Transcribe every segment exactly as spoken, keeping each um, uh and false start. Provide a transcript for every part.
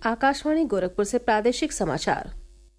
आकाशवाणी गोरखपुर से प्रादेशिक समाचार।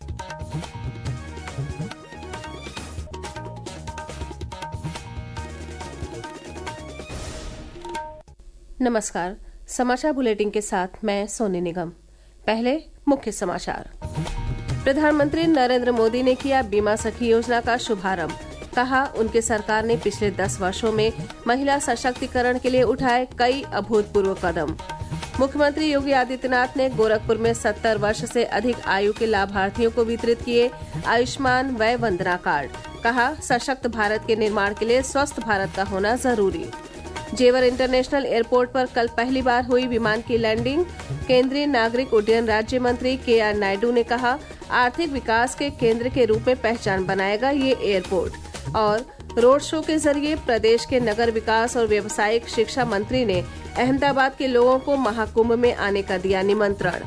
नमस्कार। समाचार बुलेटिन के साथ मैं सोनी निगम। पहले मुख्य समाचार। प्रधानमंत्री नरेंद्र मोदी ने किया बीमा सखी योजना का शुभारंभ। कहा, उनकी सरकार ने पिछले दस वर्षों में महिला सशक्तिकरण के लिए उठाए कई अभूतपूर्व कदम। मुख्यमंत्री योगी आदित्यनाथ ने गोरखपुर में सत्तर वर्ष से अधिक आयु के लाभार्थियों को वितरित किए आयुष्मान वय वंदना कार्ड। कहा, सशक्त भारत के निर्माण के लिए स्वस्थ भारत का होना जरूरी। जेवर इंटरनेशनल एयरपोर्ट पर कल पहली बार हुई विमान की लैंडिंग। केंद्रीय नागरिक उड्डयन राज्य मंत्री के आर नायडू ने कहा, आर्थिक विकास के केंद्र के रूप में पहचान बनाएगा ये एयरपोर्ट। और रोड शो के जरिए प्रदेश के नगर विकास और व्यावसायिक शिक्षा मंत्री ने अहमदाबाद के लोगों को महाकुंभ में आने का दिया निमंत्रण।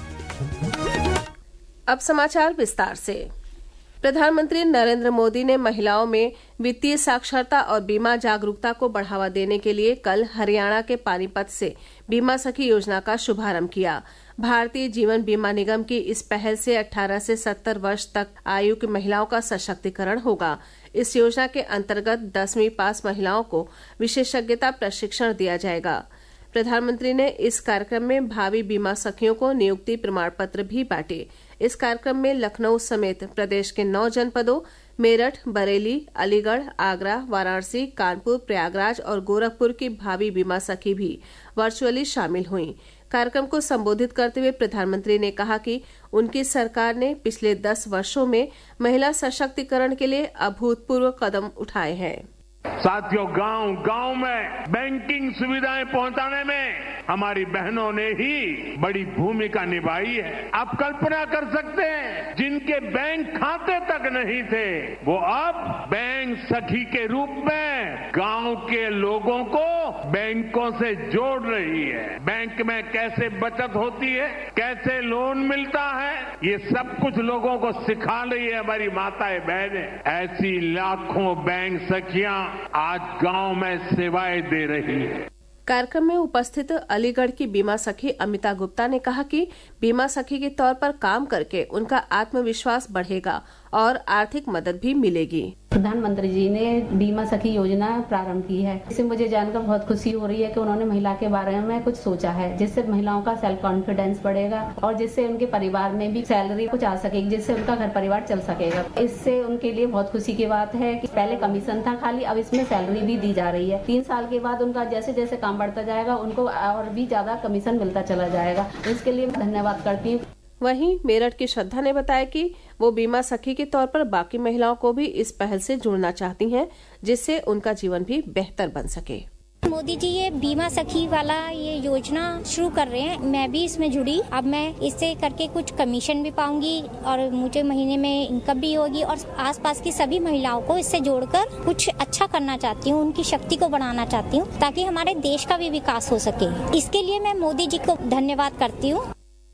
अब समाचार विस्तार से। प्रधानमंत्री नरेंद्र मोदी ने महिलाओं में वित्तीय साक्षरता और बीमा जागरूकता को बढ़ावा देने के लिए कल हरियाणा के पानीपत से बीमा सखी योजना का शुभारंभ किया। भारतीय जीवन बीमा निगम की इस पहल से अठारह से सत्तर वर्ष तक आयु की महिलाओं का सशक्तिकरण होगा। इस योजना के अंतर्गत दसवीं पास महिलाओं को विशेषज्ञता प्रशिक्षण दिया जाएगा। प्रधानमंत्री ने इस कार्यक्रम में भावी बीमा सखियों को नियुक्ति प्रमाण पत्र भी बांटे। इस कार्यक्रम में लखनऊ समेत प्रदेश के नौ जनपदों मेरठ, बरेली, अलीगढ़, आगरा, वाराणसी, कानपुर, प्रयागराज और गोरखपुर की भावी बीमा सखी भी वर्चुअली शामिल हुईं। कार्यक्रम को संबोधित करते हुए प्रधानमंत्री ने कहा कि उनकी सरकार ने पिछले दस वर्षों में महिला सशक्तिकरण के लिए अभूतपूर्व कदम उठाए हैं। साथियों, गांव गांव में बैंकिंग सुविधाएं पहुंचाने में हमारी बहनों ने ही बड़ी भूमिका निभाई है। आप कल्पना कर सकते हैं, जिनके बैंक खाते तक नहीं थे, वो अब बैंक सखी के रूप में गांव के लोगों को बैंकों से जोड़ रही है। बैंक में कैसे बचत होती है, कैसे लोन मिलता है, ये सब कुछ लोगों को सिखा रही है हमारी माताएं बहनें। ऐसी लाखों बैंक सखियां आज गांव में सेवाएं दे रही है। कार्यक्रम में उपस्थित अलीगढ़ की बीमा सखी अमिता गुप्ता ने कहा कि बीमा सखी के तौर पर काम करके उनका आत्मविश्वास बढ़ेगा और आर्थिक मदद भी मिलेगी। प्रधानमंत्री जी ने बीमा सखी योजना प्रारंभ की है। इससे मुझे जानकर बहुत खुशी हो रही है कि उन्होंने महिला के बारे में कुछ सोचा है, जिससे महिलाओं का सेल्फ कॉन्फिडेंस बढ़ेगा और जिससे उनके परिवार में भी सैलरी कुछ आ सकेगी, जिससे उनका घर परिवार चल सकेगा। इससे उनके लिए बहुत खुशी की बात है कि पहले कमीशन था खाली, अब इसमें सैलरी भी दी जा रही है। तीन साल के बाद उनका जैसे जैसे काम बढ़ता जाएगा, उनको और भी ज्यादा कमीशन मिलता चला जाएगा। इसके लिए धन्यवाद करती हूँ। वहीं मेरठ की श्रद्धा ने बताया कि वो बीमा सखी के तौर पर बाकी महिलाओं को भी इस पहल से जुड़ना चाहती हैं, जिससे उनका जीवन भी बेहतर बन सके। मोदी जी ये बीमा सखी वाला ये योजना शुरू कर रहे हैं, मैं भी इसमें जुड़ी। अब मैं इससे करके कुछ कमीशन भी पाऊंगी और मुझे महीने में इनकम भी होगी और आसपास की सभी महिलाओं को इससे जोड़कर कुछ अच्छा करना चाहती हूँ, उनकी शक्ति को बढ़ाना चाहती हूँ ताकि हमारे देश का भी विकास हो सके। इसके लिए मैं मोदी जी को धन्यवाद करती हूँ।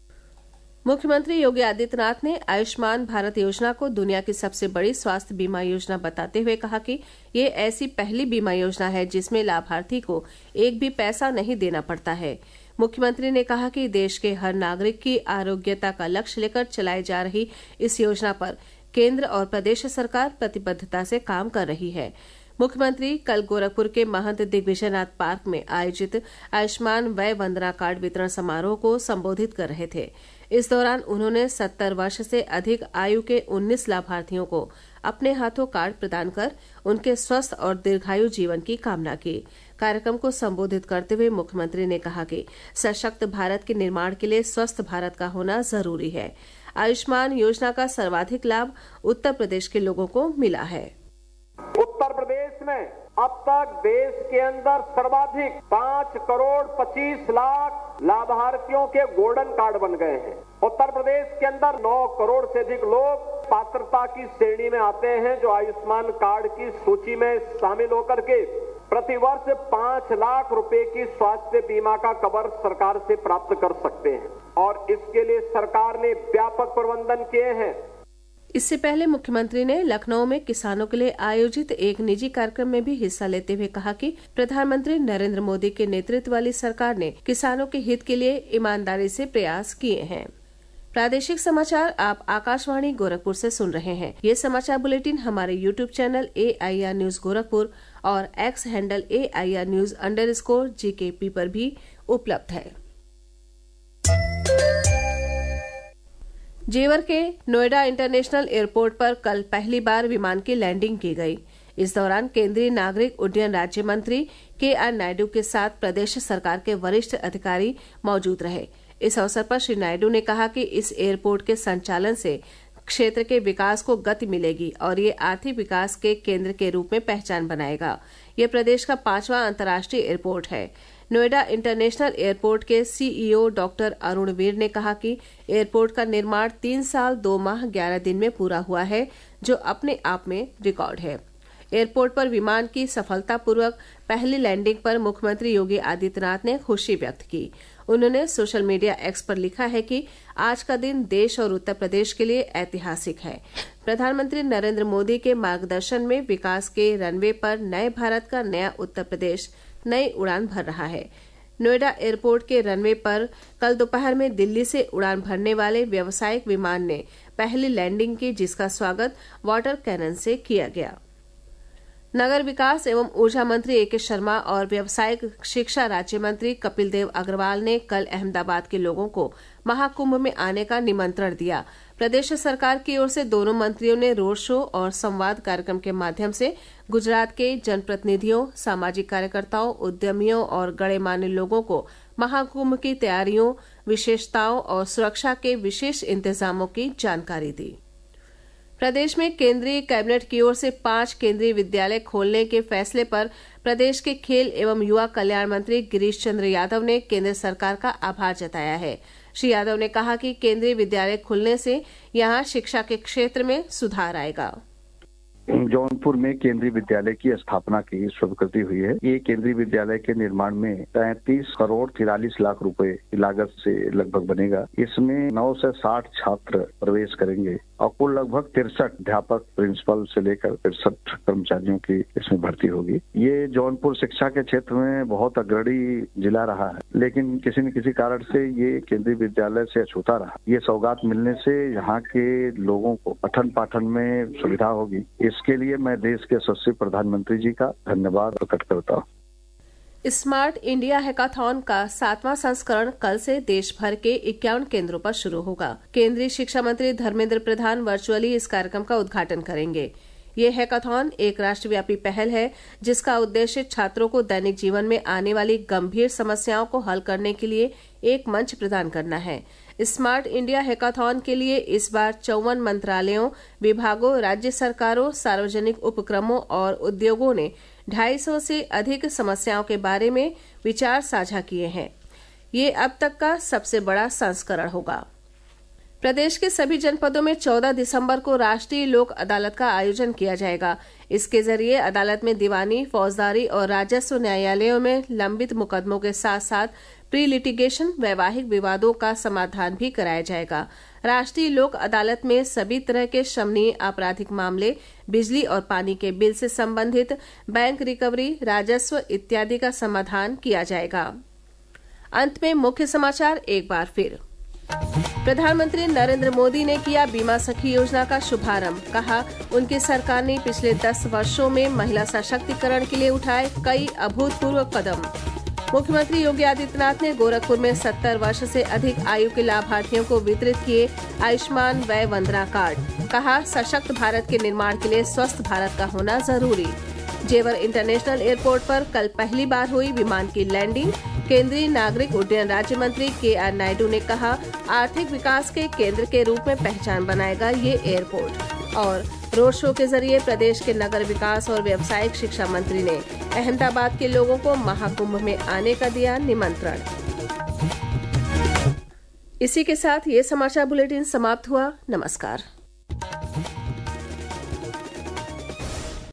मुख्यमंत्री योगी आदित्यनाथ ने आयुष्मान भारत योजना को दुनिया की सबसे बड़ी स्वास्थ्य बीमा योजना बताते हुए कहा कि ये ऐसी पहली बीमा योजना है जिसमें लाभार्थी को एक भी पैसा नहीं देना पड़ता है। मुख्यमंत्री ने कहा कि देश के हर नागरिक की आरोग्यता का लक्ष्य लेकर चलाई जा रही इस योजना पर केंद्र और प्रदेश सरकार प्रतिबद्धता से काम कर रही है। मुख्यमंत्री कल गोरखपुर के महंत दिग्विजयनाथ पार्क में आयोजित आयुष्मान वय वंदना कार्ड वितरण समारोह को संबोधित कर रहे थे। इस दौरान उन्होंने सत्तर वर्ष से अधिक आयु के उन्नीस लाभार्थियों को अपने हाथों कार्ड प्रदान कर उनके स्वस्थ और दीर्घायु जीवन की कामना की। कार्यक्रम को संबोधित करते हुए मुख्यमंत्री ने कहा कि सशक्त भारत के निर्माण के लिए स्वस्थ भारत का होना जरूरी है। आयुष्मान योजना का सर्वाधिक लाभ उत्तर प्रदेश के लोगों को मिला है। उत्तर प्रदेश में अब तक देश के अंदर सर्वाधिक पाँच करोड़ पच्चीस लाख लाभार्थियों के गोल्डन कार्ड बन गए हैं। उत्तर प्रदेश के अंदर नौ करोड़ से अधिक लोग पात्रता की श्रेणी में आते हैं, जो आयुष्मान कार्ड की सूची में शामिल होकर के प्रतिवर्ष पाँच लाख रुपए की स्वास्थ्य बीमा का कवर सरकार से प्राप्त कर सकते हैं और इसके लिए सरकार ने व्यापक प्रबंधन किए हैं। इससे पहले मुख्यमंत्री ने लखनऊ में किसानों के लिए आयोजित एक निजी कार्यक्रम में भी हिस्सा लेते हुए कहा कि प्रधानमंत्री नरेंद्र मोदी के नेतृत्व वाली सरकार ने किसानों के हित के लिए ईमानदारी से प्रयास किए हैं। प्रादेशिक समाचार आप आकाशवाणी गोरखपुर से सुन रहे हैं। ये समाचार बुलेटिन हमारे YouTube channel A I R news Gorakhpur और X handle A I R news underscore G K P पर भी उपलब्ध है। जेवर के नोएडा इंटरनेशनल एयरपोर्ट पर कल पहली बार विमान की लैंडिंग की गई। इस दौरान केंद्रीय नागरिक उड्डयन राज्य मंत्री के आर नायडू के साथ प्रदेश सरकार के वरिष्ठ अधिकारी मौजूद रहे। इस अवसर पर श्री नायडू ने कहा कि इस एयरपोर्ट के संचालन से क्षेत्र के विकास को गति मिलेगी और ये आर्थिक विकास के केंद्र के रूप में पहचान बनाएगा। ये प्रदेश का पांचवां अंतर्राष्ट्रीय एयरपोर्ट है। नोएडा इंटरनेशनल एयरपोर्ट के सीईओ डॉक्टर अरुण वीर ने कहा कि एयरपोर्ट का निर्माण तीन साल दो माह ग्यारह दिन में पूरा हुआ है, जो अपने आप में रिकॉर्ड है। एयरपोर्ट पर विमान की सफलतापूर्वक पहली लैंडिंग पर मुख्यमंत्री योगी आदित्यनाथ ने खुशी व्यक्त की। उन्होंने सोशल मीडिया एक्स पर लिखा है कि आज का दिन देश और उत्तर प्रदेश के लिए ऐतिहासिक है। प्रधानमंत्री नरेंद्र मोदी के मार्गदर्शन में विकास के रनवे पर नए भारत का नया उत्तर प्रदेश नई उड़ान भर रहा है। नोएडा एयरपोर्ट के रनवे पर कल दोपहर में दिल्ली से उड़ान भरने वाले व्यावसायिक विमान ने पहली लैंडिंग की, जिसका स्वागत वाटर कैनन से किया गया। नगर विकास एवं ऊर्जा मंत्री ए के शर्मा और व्यावसायिक शिक्षा राज्य मंत्री कपिल देव अग्रवाल ने कल अहमदाबाद के लोगों को महाकुंभ में आने का निमंत्रण दिया। प्रदेश सरकार की ओर से दोनों मंत्रियों ने रोड शो और संवाद कार्यक्रम के माध्यम से गुजरात के जनप्रतिनिधियों, सामाजिक कार्यकर्ताओं, उद्यमियों और गणमान्य लोगों को महाकुंभ की तैयारियों, विशेषताओं और सुरक्षा के विशेष इंतजामों की जानकारी दी। प्रदेश में केंद्रीय कैबिनेट की ओर से पांच केंद्रीय विद्यालय खोलने के फैसले पर प्रदेश के खेल एवं युवा कल्याण मंत्री गिरीश चंद्र यादव ने केंद्र सरकार का आभार जताया है। श्री यादव ने कहा कि केंद्रीय विद्यालय खुलने से यहां शिक्षा के क्षेत्र में सुधार आएगा। जौनपुर में केंद्रीय विद्यालय की स्थापना की स्वीकृति हुई है। ये केंद्रीय विद्यालय के निर्माण में तैंतीस करोड़ तिरालीस लाख रुपए की लागत से लगभग बनेगा। इसमें नौ से साठ छात्र प्रवेश करेंगे और कुल लगभग तिरसठ अध्यापक, प्रिंसिपल से लेकर तिरसठ कर्मचारियों की इसमें भर्ती होगी। ये जौनपुर शिक्षा के क्षेत्र में बहुत अग्रणी जिला रहा है, लेकिन किसी न किसी कारण से ये केंद्रीय विद्यालय से अछूता रहा। ये सौगात मिलने से यहाँ के लोगों को पठन पाठन में सुविधा होगी। इसके लिए मैं देश के यशस्वी प्रधानमंत्री जी का धन्यवाद प्रकट करता हूँ। स्मार्ट इंडिया हैकाथॉन का सातवां संस्करण कल से देश भर के इक्यावन केंद्रों पर शुरू होगा। केंद्रीय शिक्षा मंत्री धर्मेंद्र प्रधान वर्चुअली इस कार्यक्रम का उद्घाटन करेंगे। ये हैकाथॉन एक राष्ट्रव्यापी पहल है, जिसका उद्देश्य छात्रों को दैनिक जीवन में आने वाली गंभीर समस्याओं को हल करने के लिए एक मंच प्रदान करना है। स्मार्ट इंडिया हैकाथॉन के लिए इस बार चौवन मंत्रालयों, विभागों, राज्य सरकारों, सार्वजनिक उपक्रमों और उद्योगों ने ढाई सौ से अधिक समस्याओं के बारे में विचार साझा किए हैं। ये अब तक का सबसे बड़ा संस्करण होगा। प्रदेश के सभी जनपदों में चौदह दिसंबर को राष्ट्रीय लोक अदालत का आयोजन किया जाएगा। इसके जरिए अदालत में दीवानी, फौजदारी और राजस्व न्यायालयों में लंबित मुकदमों के साथ साथ प्री लिटिगेशन वैवाहिक विवादों का समाधान भी कराया जाएगा। राष्ट्रीय लोक अदालत में सभी तरह के शमनीय आपराधिक मामले, बिजली और पानी के बिल से संबंधित बैंक रिकवरी, राजस्व इत्यादि का समाधान किया जाएगा। अंत में मुख्य समाचार एक बार फिर। प्रधानमंत्री नरेंद्र मोदी ने किया बीमा सखी योजना का शुभारंभ। कहा, उनकी सरकार ने पिछले दस वर्षों में महिला सशक्तिकरण के लिए उठाए कई अभूतपूर्व कदम। मुख्यमंत्री योगी आदित्यनाथ ने गोरखपुर में सत्तर वर्ष से अधिक आयु के लाभार्थियों को वितरित किए आयुष्मान वय वंदना कार्ड। कहा, सशक्त भारत के निर्माण के लिए स्वस्थ भारत का होना जरूरी। जेवर इंटरनेशनल एयरपोर्ट पर कल पहली बार हुई विमान की लैंडिंग। केंद्रीय नागरिक उड्डयन राज्य मंत्री के आर नायडू ने कहा, आर्थिक विकास के केंद्र के रूप में पहचान बनाएगा ये एयरपोर्ट। और रोड शो के जरिए प्रदेश के नगर विकास और व्यावसायिक शिक्षा मंत्री ने अहमदाबाद के लोगों को महाकुंभ में आने का दिया निमंत्रण। इसी के साथ ये समाचार बुलेटिन समाप्त हुआ। नमस्कार।